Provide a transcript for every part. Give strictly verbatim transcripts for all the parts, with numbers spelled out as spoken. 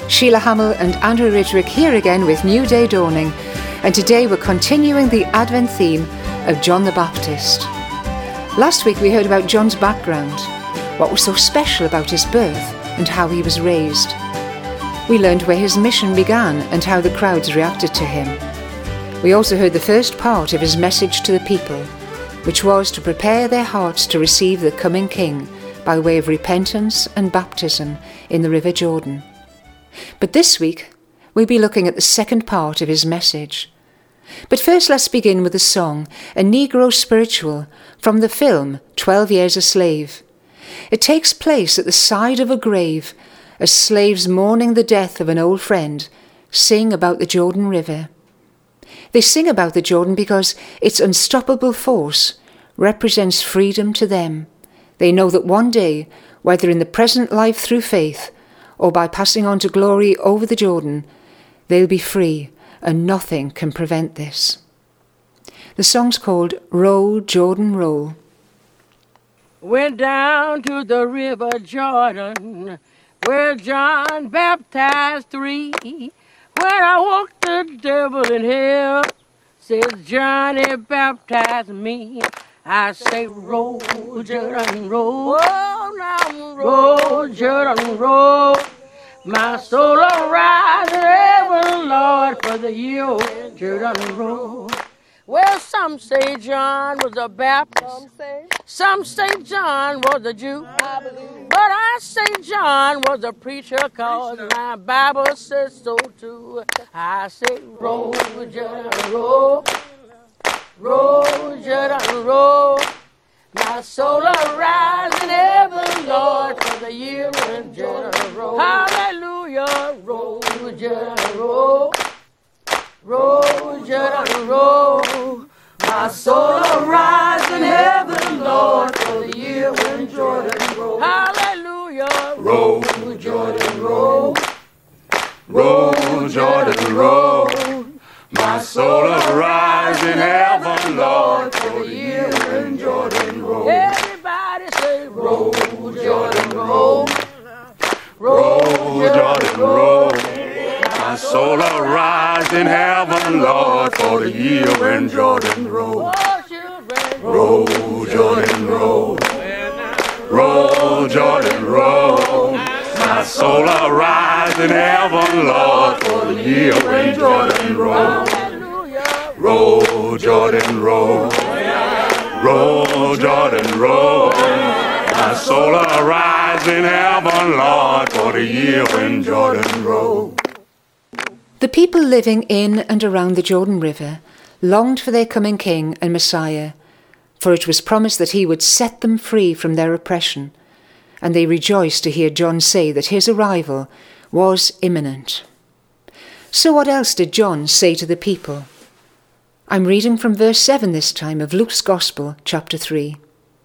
Sheila Hamill and Andrew Ridgwick here again with New Day Dawning, and today we're continuing the Advent theme of John the Baptist. Last week we heard about John's background, what was so special about his birth and how he was raised. We learned where his mission began and how the crowds reacted to him. We also heard the first part of his message to the people, which was to prepare their hearts to receive the coming King by way of repentance and baptism in the River Jordan. But this week, we'll be looking at the second part of his message. But first let's begin with a song, a Negro spiritual, from the film Twelve Years a Slave. It takes place at the side of a grave as slaves mourning the death of an old friend sing about the Jordan River. They sing about the Jordan because its unstoppable force represents freedom to them. They know that one day, whether in the present life through faith or by passing on to glory over the Jordan, they'll be free, and nothing can prevent this. The song's called Roll, Jordan, Roll. Went down to the river Jordan, where John baptized three. When I walked the devil in hell, says Johnny baptized me. I say, roll, Jordan, roll. Oh, now roll, Jordan, roll. My soul arise in heaven, Lord, for the year Jordan roll. Well, some say John was a Baptist. Some say, some say John was a Jew. I believe. But I say John was a preacher, cause my Bible says so too. I say, roll, Jordan, roll. Roll, Jordan, roll. My soul arise in heaven, Lord, for the year when Jordan roll. Hallelujah. Roll, Jordan, roll. Roll, Jordan, roll. My soul arise in heaven, Lord, for the year when Jordan roll. Hallelujah. Roll, Jordan, roll. Roll, Jordan, roll. My soul arise in heaven, Lord, for the year when Jordan roll. Everybody say, roll, Jordan, roll. Roll, Jordan, roll. My soul arise in heaven, Lord, for the year when Jordan roll. Roll, Jordan, roll. Roll, Jordan, roll. My soul arise in heaven, Lord, for the year when Jordan roll. Roll, Jordan, roll. Roll, Jordan, roll. My soul arise in heaven, Lord, for the year when Jordan roll. The people living in and around the Jordan River longed for their coming King and Messiah, for it was promised that he would set them free from their oppression, and they rejoiced to hear John say that his arrival was imminent. So what else did John say to the people? I'm reading from verse seven this time of Luke's Gospel, chapter three.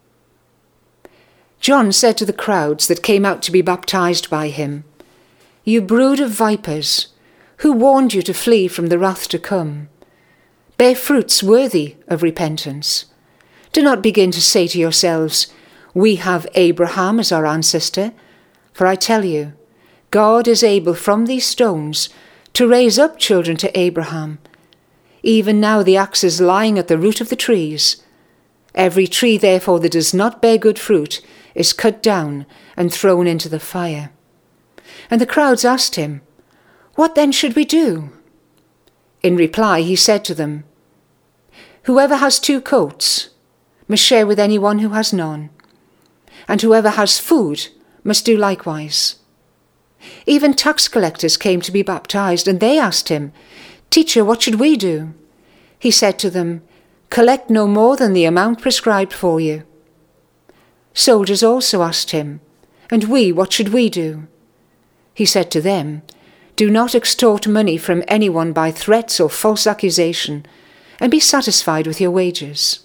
John said to the crowds that came out to be baptized by him, "You brood of vipers, who warned you to flee from the wrath to come? Bear fruits worthy of repentance. Do not begin to say to yourselves, 'We have Abraham as our ancestor,' for I tell you, God is able from these stones to raise up children to Abraham. Even now the axe is lying at the root of the trees. Every tree, therefore, that does not bear good fruit is cut down and thrown into the fire." And the crowds asked him, "What then should we do?" In reply, he said to them, "Whoever has two coats must share with anyone who has none, and whoever has food must do likewise." Even tax collectors came to be baptized, and they asked him, "Teacher, what should we do?" He said to them, "Collect no more than the amount prescribed for you." Soldiers also asked him, "And we, what should we do?" He said to them, "Do not extort money from anyone by threats or false accusation, and be satisfied with your wages."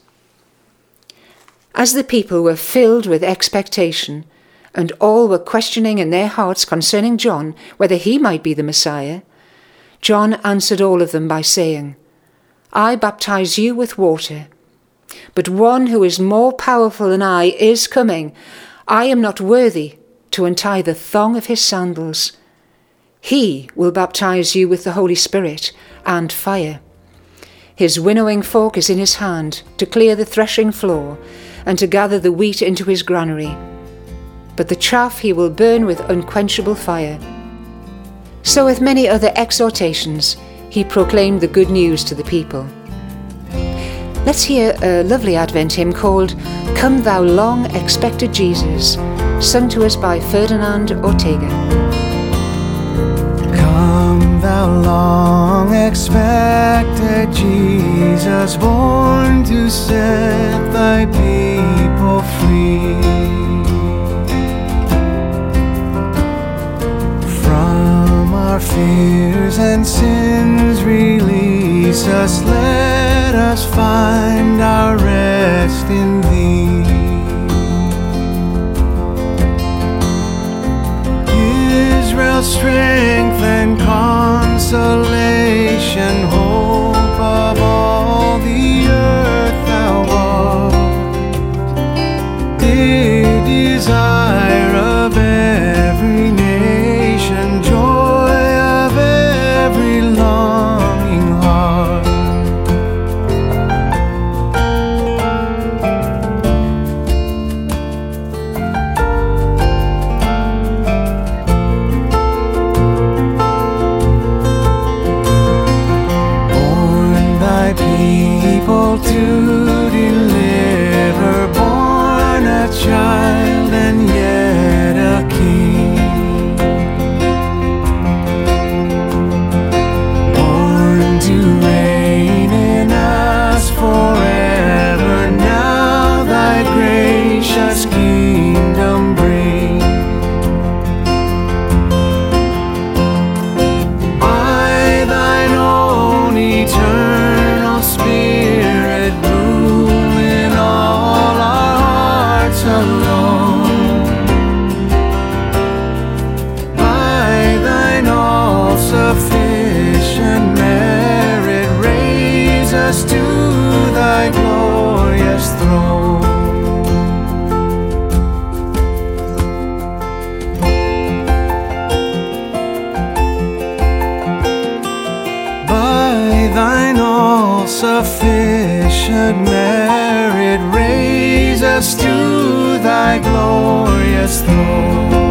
As the people were filled with expectation, and all were questioning in their hearts concerning John whether he might be the Messiah, John answered all of them by saying, "I baptize you with water, but one who is more powerful than I is coming. I am not worthy to untie the thong of his sandals. He will baptize you with the Holy Spirit and fire. His winnowing fork is in his hand to clear the threshing floor and to gather the wheat into his granary. But the chaff he will burn with unquenchable fire. So with many other exhortations, he proclaimed the good news to the people. Let's hear a lovely Advent hymn called Come Thou Long Expected Jesus, sung to us by Ferdinand Ortega. Come thou long expected Jesus, born to set thy people free. From our fears and sins release us, let us find our rest in thee. Israel's strength and consolation, hope of all the earth thou art, the desire of every nation, joy of every longing heart. People to deliver, born a child and yet a king, born to reign in us forever. Now thy gracious kingdom bring. By thine own eternal Spirit, rule in all our hearts alone. By thine all-sufficient merit, raise us to thy glorious throne. By thine all-sufficient merit, raise us to thy glorious throne.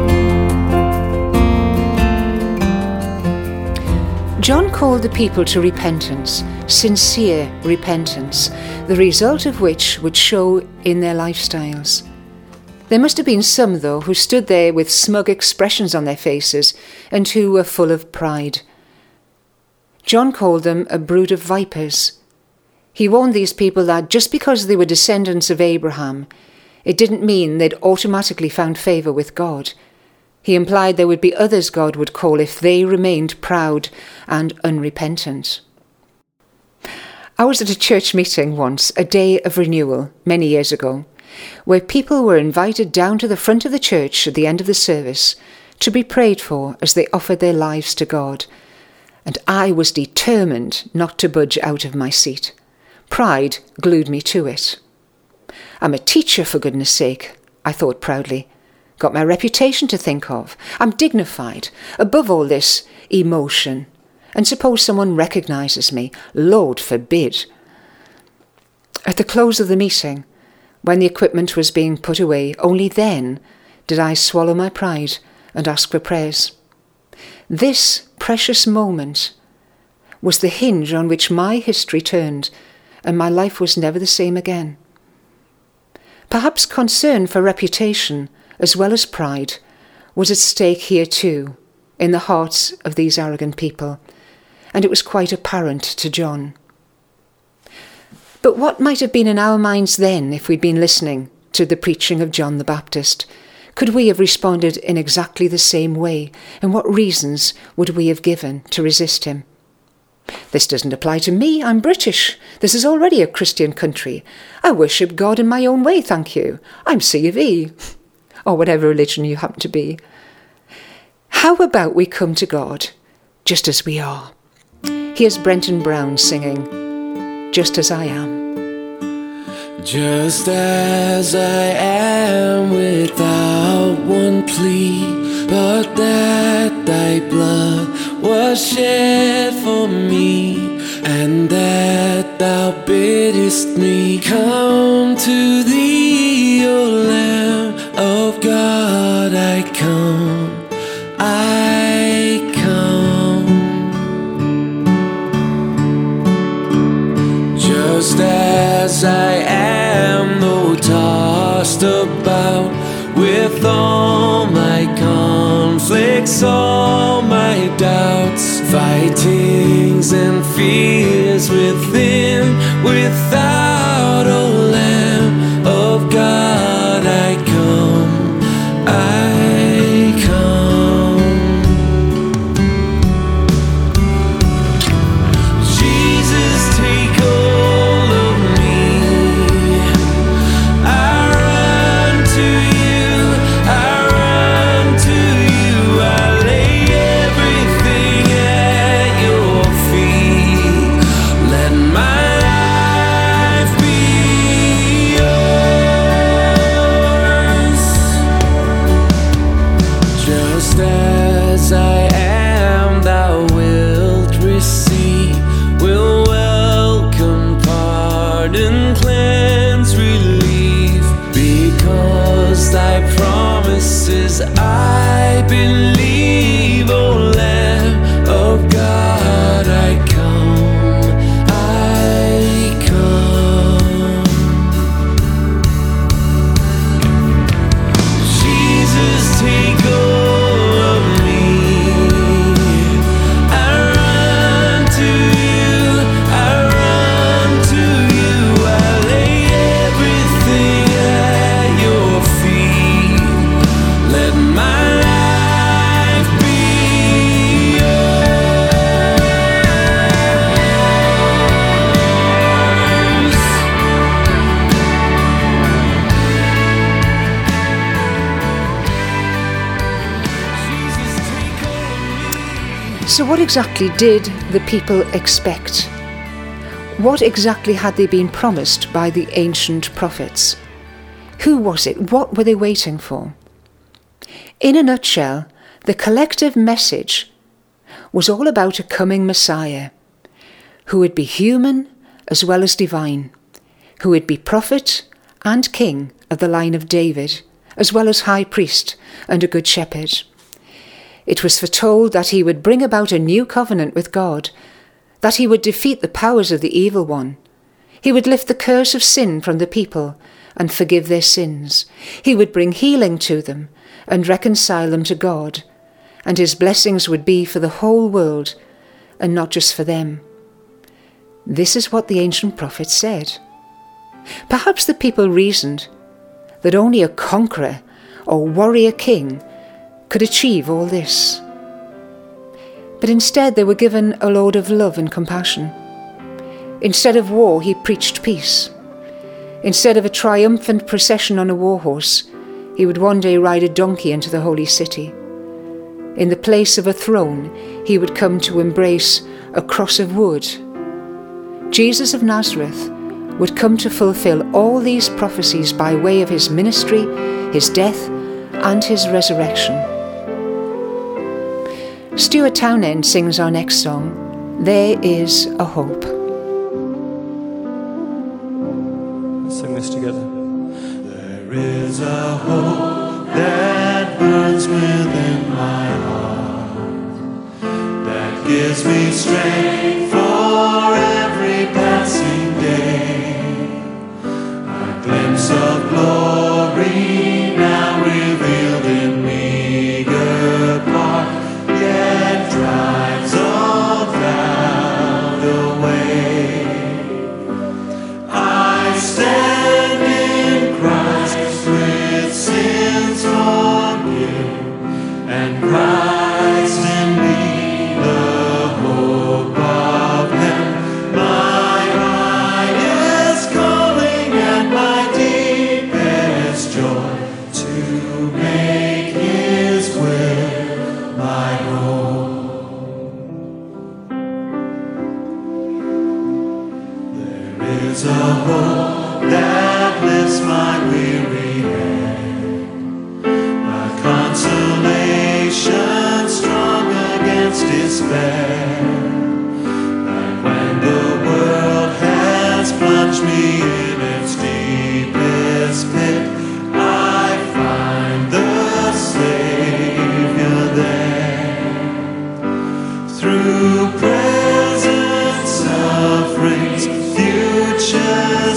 John called the people to repentance, sincere repentance, the result of which would show in their lifestyles. There must have been some, though, who stood there with smug expressions on their faces and who were full of pride. John called them a brood of vipers. He warned these people that just because they were descendants of Abraham, it didn't mean they'd automatically found favour with God. He implied there would be others God would call if they remained proud and unrepentant. I was at a church meeting once, a day of renewal, many years ago, where people were invited down to the front of the church at the end of the service to be prayed for as they offered their lives to God. And I was determined not to budge out of my seat. Pride glued me to it. I'm a teacher, for goodness sake, I thought proudly. Got my reputation to think of. I'm dignified, above all this emotion. And suppose someone recognises me, Lord forbid. At the close of the meeting, when the equipment was being put away, only then did I swallow my pride and ask for prayers. This precious moment was the hinge on which my history turned, and my life was never the same again. Perhaps concern for reputation, as well as pride, was at stake here too, in the hearts of these arrogant people, and it was quite apparent to John. But what might have been in our minds then if we'd been listening to the preaching of John the Baptist? Could we have responded in exactly the same way? And what reasons would we have given to resist him? This doesn't apply to me. I'm British. This is already a Christian country. I worship God in my own way, thank you. I'm C of E. Or whatever religion you happen to be. How about we come to God just as we are? Here's Brenton Brown singing, Just As I Am. Just as I am, without one plea, but that thy blood was shed for me, and that thou biddest me come to thee, O Lamb of God. I come, I come, just as I am, though tossed about with all my conflicts, all my doubts, fightings and fears within, without, O Lamb of God, I come, I come. Jesus, take hold of me. I run to you, I run to you. I lay everything at your feet. Let my life be yours. Just as I am, thou wilt receive, will welcome, pardon, cleanse, relief, because thy promises I believe, O Lamb of God, I come, I come. Jesus, take hold of me. I run to you, I run to you. I lay everything at your feet. Let my life be yours. Jesus, take hold of me. So, what exactly did the people expect? What exactly had they been promised by the ancient prophets? Who was it? What were they waiting for? In a nutshell, the collective message was all about a coming Messiah who would be human as well as divine, who would be prophet and king of the line of David, as well as high priest and a good shepherd. It was foretold that he would bring about a new covenant with God, that he would defeat the powers of the evil one. He would lift the curse of sin from the people and forgive their sins. He would bring healing to them and reconcile them to God, and his blessings would be for the whole world and not just for them. This is what the ancient prophets said. Perhaps the people reasoned that only a conqueror or warrior king could achieve all this. But instead they were given a Lord of love and compassion. Instead of war, he preached peace. Instead of a triumphant procession on a war horse, he would one day ride a donkey into the holy city. In the place of a throne, he would come to embrace a cross of wood. Jesus of Nazareth would come to fulfill all these prophecies by way of his ministry, his death, and his resurrection. Stuart Townend sings our next song, There Is a Hope. Let's sing this together. There is a hope that burns within my heart, that gives me strength for every passing day. A glimpse of glory now revealed in meager part, yet drives all doubt away. I stand in Christ with sins forgiven, and Christ in me the hope of heaven. My eye is calling and my deepest joy to make his will my own. There is a hope that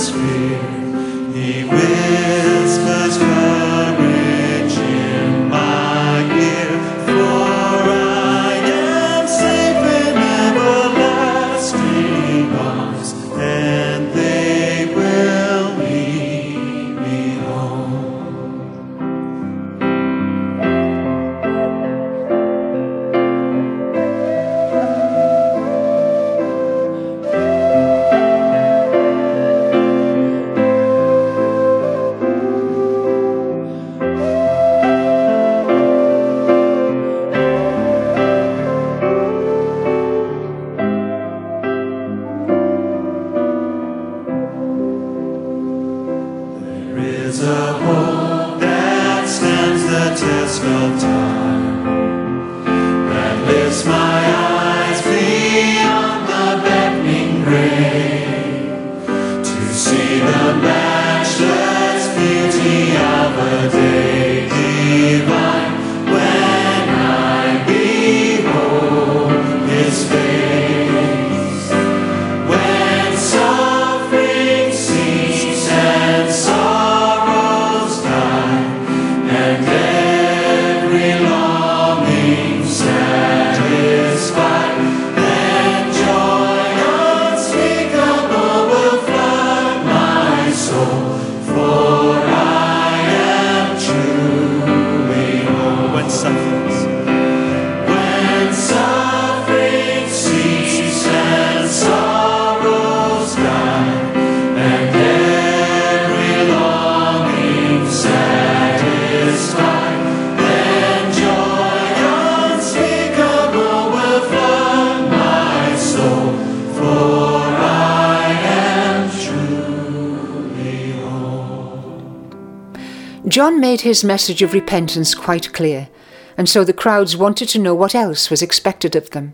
John made his message of repentance quite clear, and so the crowds wanted to know what else was expected of them.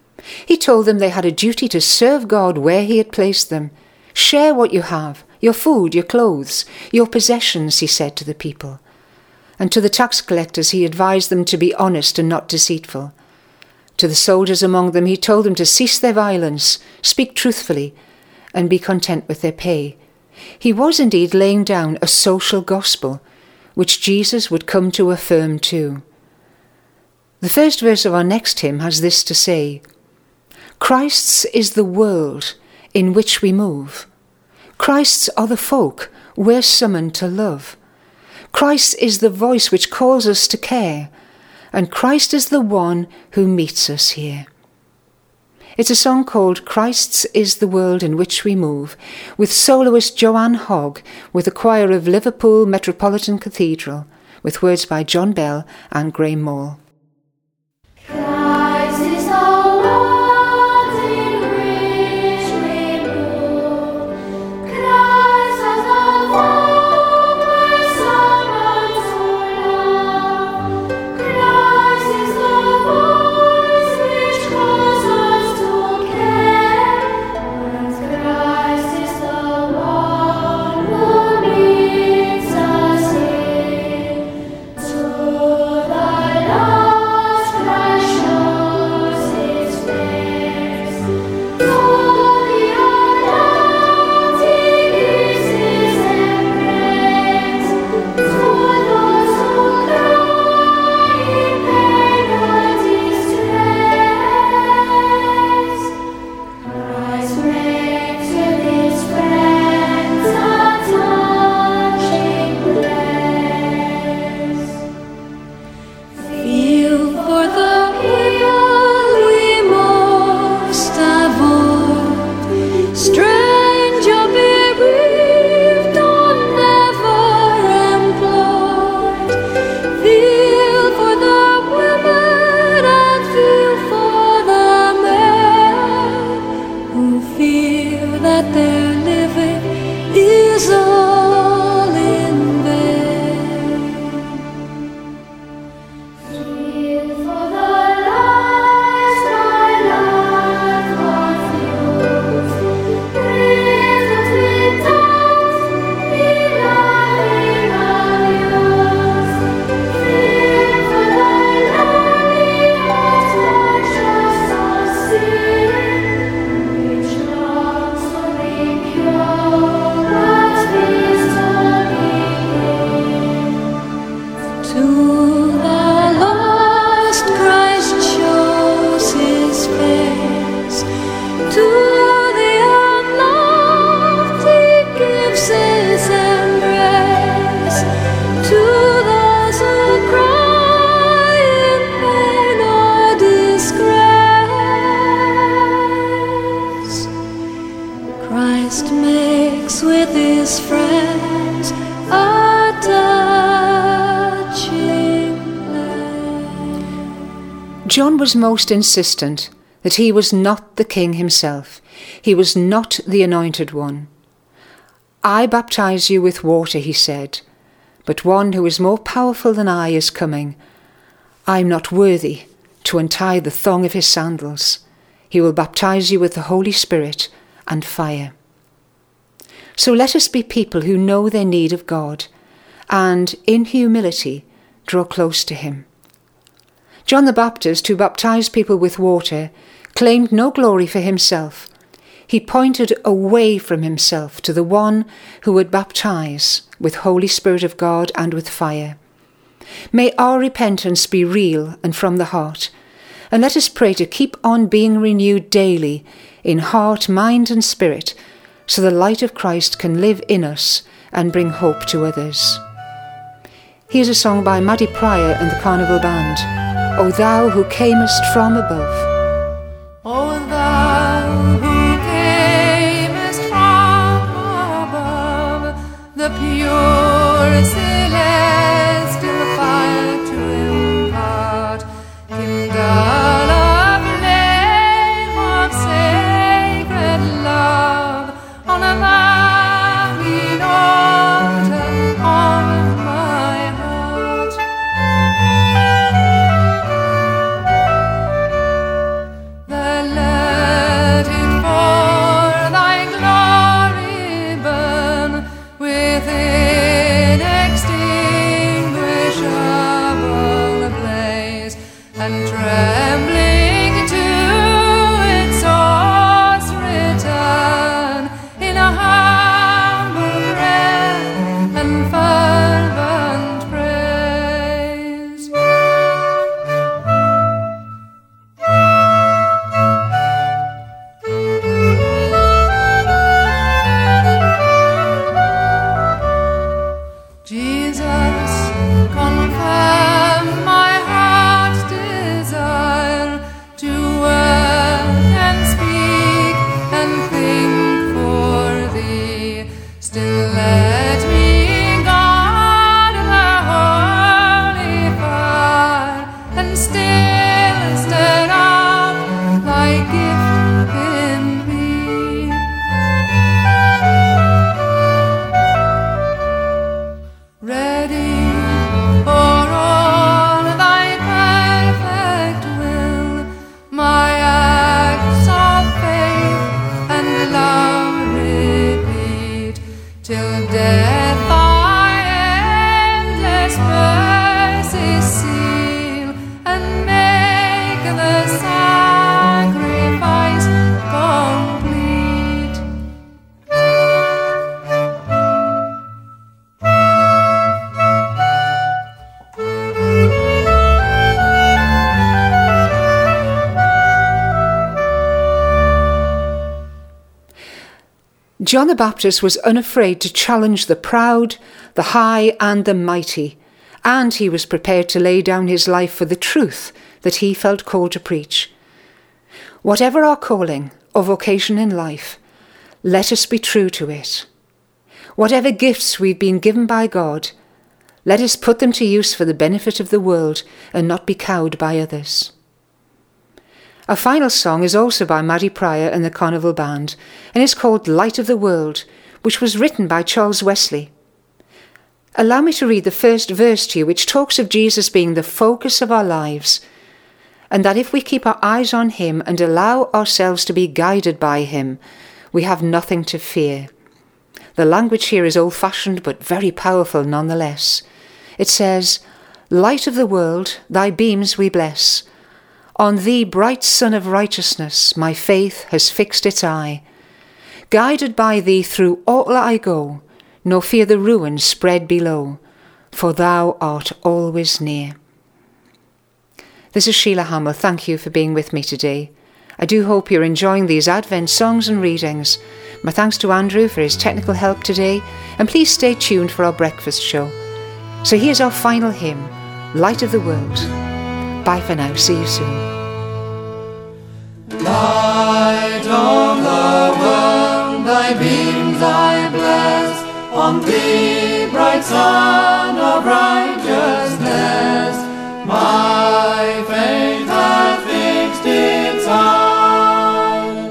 He told them they had a duty to serve God where he had placed them. Share what you have, your food, your clothes, your possessions, he said to the people. And to the tax collectors he advised them to be honest and not deceitful. To the soldiers among them he told them to cease their violence, speak truthfully, and be content with their pay. He was indeed laying down a social gospel, which Jesus would come to affirm too. The first verse of our next hymn has this to say: Christ's is the world in which we move. Christ's are the folk we're summoned to love. Christ is the voice which calls us to care, and Christ is the one who meets us here. It's a song called Christ's is the World in Which We Move, with soloist Joanne Hogg, with the choir of Liverpool Metropolitan Cathedral, with words by John Bell and Graham Moore. Christ is the world in which we move. Christ is the folk we're summoned to love. Christ is the voice which calls us to care. And Christ is the one who meets us here. To the Lord hands a touching place. John was most insistent that he was not the king himself. He was not the anointed one. I baptize you with water, he said, but one who is more powerful than I is coming. I am not worthy to untie the thong of his sandals. He will baptize you with the Holy Spirit and fire. So let us be people who know their need of God and, in humility, draw close to him. John the Baptist, who baptized people with water, claimed no glory for himself. He pointed away from himself to the one who would baptize with Holy Spirit of God and with fire. May our repentance be real and from the heart, and let us pray to keep on being renewed daily in heart, mind and spirit, so the light of Christ can live in us and bring hope to others. Here's a song by Maddie Pryor and the Carnival Band, O Thou Who Camest From Above. O thou who camest from above, the pure celestial fire to impart, kindle a flame of sacred love on a burning altar of my heart. Then let it for thy glory burn with inextinguishable blaze, and trembling to its source return in a humble prayer and fervent praise. Jesus, confirm my heart's desire to work and speak and think for thee. Still let me guard the holy fire and still stir up thy gift in me. Ready for all thy perfect will, my acts of faith and love repeat, till death thy endless mercy seal, and make the sacrifice complete. John the Baptist was unafraid to challenge the proud, the high and the mighty, and he was prepared to lay down his life for the truth that he felt called to preach. Whatever our calling or vocation in life, let us be true to it. Whatever gifts we've been given by God, let us put them to use for the benefit of the world and not be cowed by others. Our final song is also by Maddie Pryor and the Carnival Band, and is called Light of the World, which was written by Charles Wesley. Allow me to read the first verse to you, which talks of Jesus being the focus of our lives, and that if we keep our eyes on him and allow ourselves to be guided by him, we have nothing to fear. The language here is old-fashioned but very powerful nonetheless. It says, Light of the world, thy beams we bless. On thee, bright sun of righteousness, my faith has fixed its eye. Guided by thee through all I go, nor fear the ruins spread below, for thou art always near. This is Sheila Hamill. Thank you for being with me today. I do hope you're enjoying these Advent songs and readings. My thanks to Andrew for his technical help today, and please stay tuned for our breakfast show. So here's our final hymn, Light of the World. Bye for now. See you soon. Light of the world, thy beams I bless. on thee, bright sun of righteousness, my faith hath fixed its eye.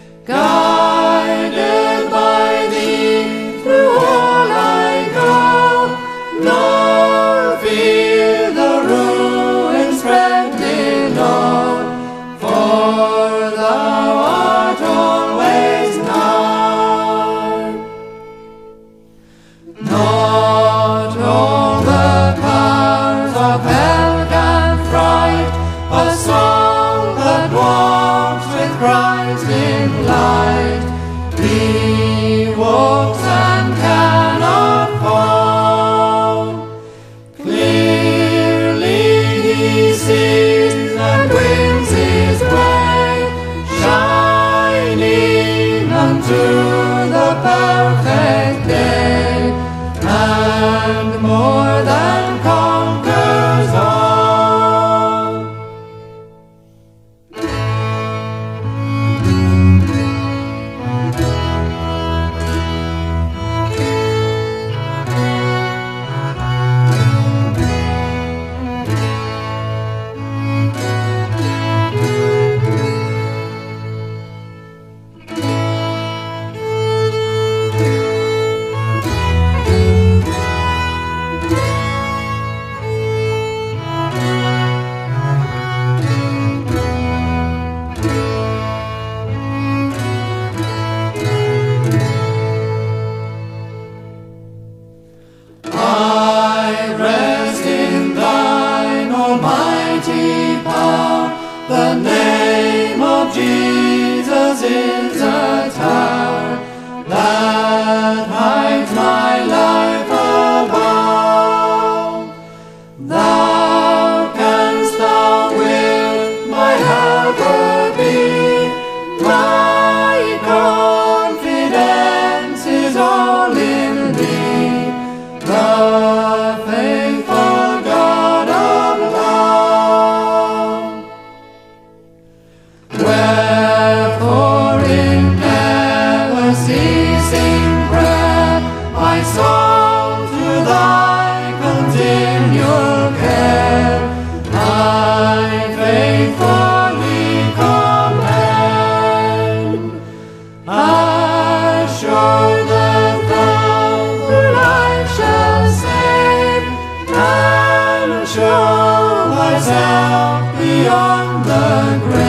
Guided by thee through all I go, nor fear the ruin spread below, for thou art always nigh. Not all the powers of hell can fright a soul that walks with Christ in light. He walks and cannot fall. Clearly he sees and wins his way, shining unto the perfect day, and more than conquers all. I rest in thine almighty power. The name of Jesus is a tower that hides my life above. Thou canst, thou wilt my helper be. My confidence is all in thee, the faithful God of love. Wherefore in never ceasing prayer, my soul to thy continual care I faithfully commend, assured that thou through life shalt save, and show thyself beyond the grave.